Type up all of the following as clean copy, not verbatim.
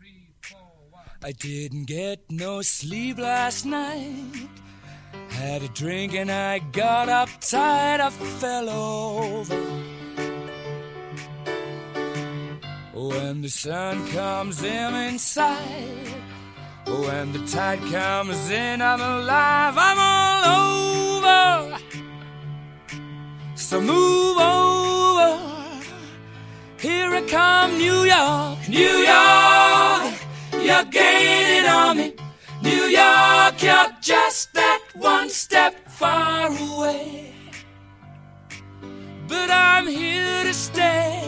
I didn't get no sleep last night. Had a drink and I got uptight. I fell over. When the sun comes in inside, when the tide comes in, I'm alive, I'm all over. So move over. Here I come, New York, New York. You're gaining on me, New York. You're just that one step far away, but I'm here to stay.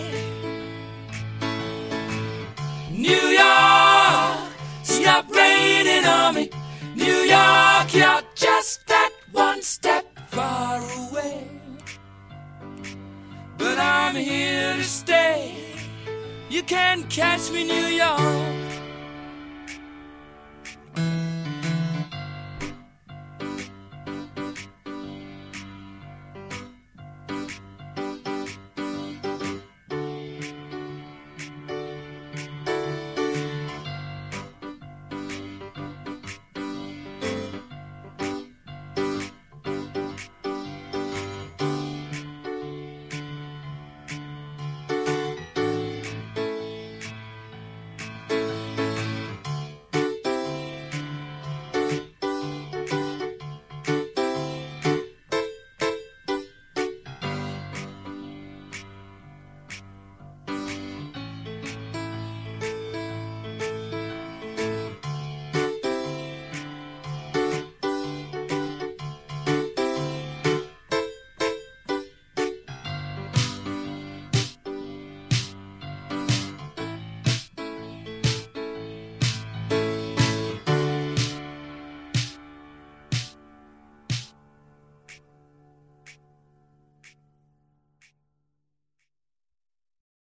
New York, stop raining on me, New York. You're just that one step far away, but I'm here to stay. You can't catch me, New York.